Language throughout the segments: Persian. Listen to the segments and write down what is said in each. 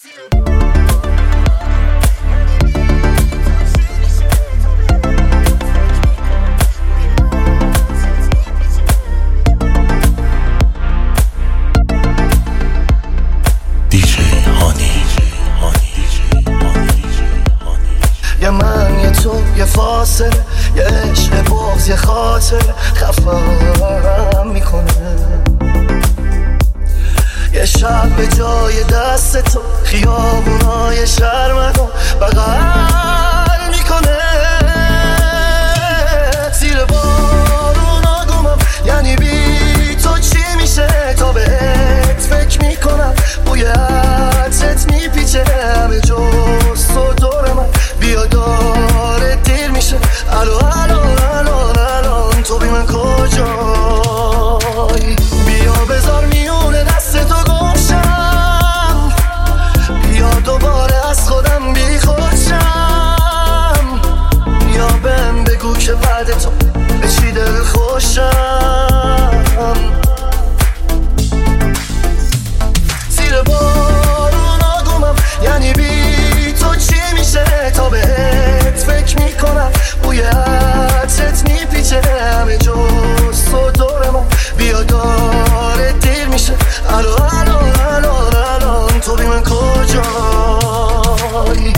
یه من یه تو یه فاصله، یه عشق بغض یه خاطر خفم میکنه. یه شب به جای دست تو خیابونای شرمدو بغل میکنه. زیر بارونا گمم، یعنی بی تو چی میشه؟ تا بهت فکر میکنم، بوی عطرت میپیچه همه جز تو دور من. بیا داره دیر میشه، الان تو بی من کجایی؟ بیا بذار میونه دست تو گمشم، بیا دوباره از خودم بی خودشم. بیا بهم بگو که بعد تو به چی دل خوشم. زیر بارونا گمم، یعنی بی تو چی میشه؟ تا بهت فکر میکنم، بوی عطرت میپیچه همه جز تو دور من. بیا داره دیر میشه، الان تو بی من کجایی؟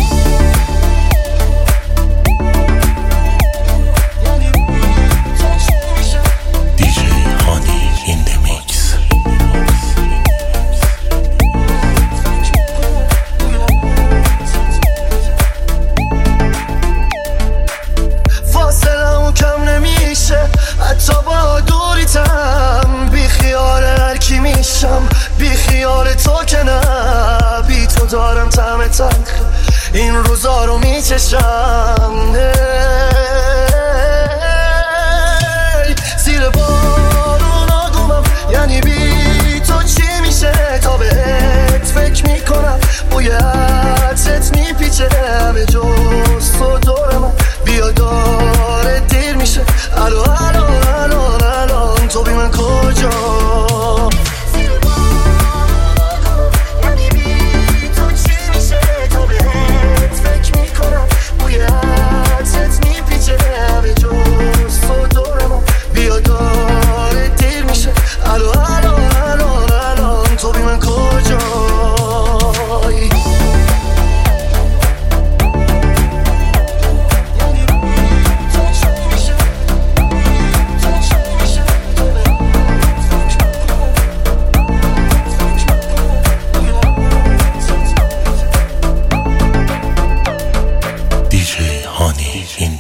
حتی با دوریتم بی خیال هرکی میشم، بی خیال تو که نه، بی تو دارم طعم تلخ این روزا رو میچشم. زیر بارونا گمم، یعنی بی تو چی میشه؟ تا بهت فکر میکنم، بوی عطرت میپیچه همه جز تو دور من. بیا داره دیر میشه، الان تو بی من کجا؟ یعنی بی تو چی میشه؟ تا بهت فکر میکنم، بوی عطرت میپیچه همه جز تو دور من. بیا داره دیر میشه، الان تو بی من کجایی؟ DJ Honey in